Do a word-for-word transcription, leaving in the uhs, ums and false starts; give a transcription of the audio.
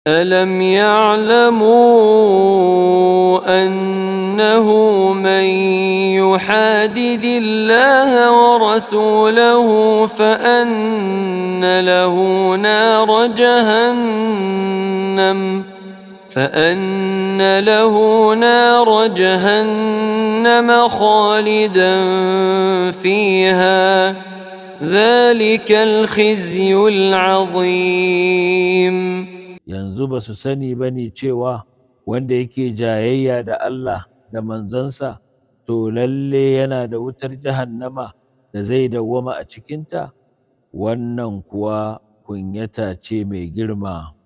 ألم يعلموا أنه من يحادد الله ورسوله فأن له نار جهنم فأن له نار جهنم خالدا فيها ذلك الخزي العظيم. yanzu ba su sani ba ne cewa wanda yake jayayya da Allah da manzansa to lalle yana da wutar jahannama da zai dawwama a cikinta, wannan kuwa kunyata ce mai girma.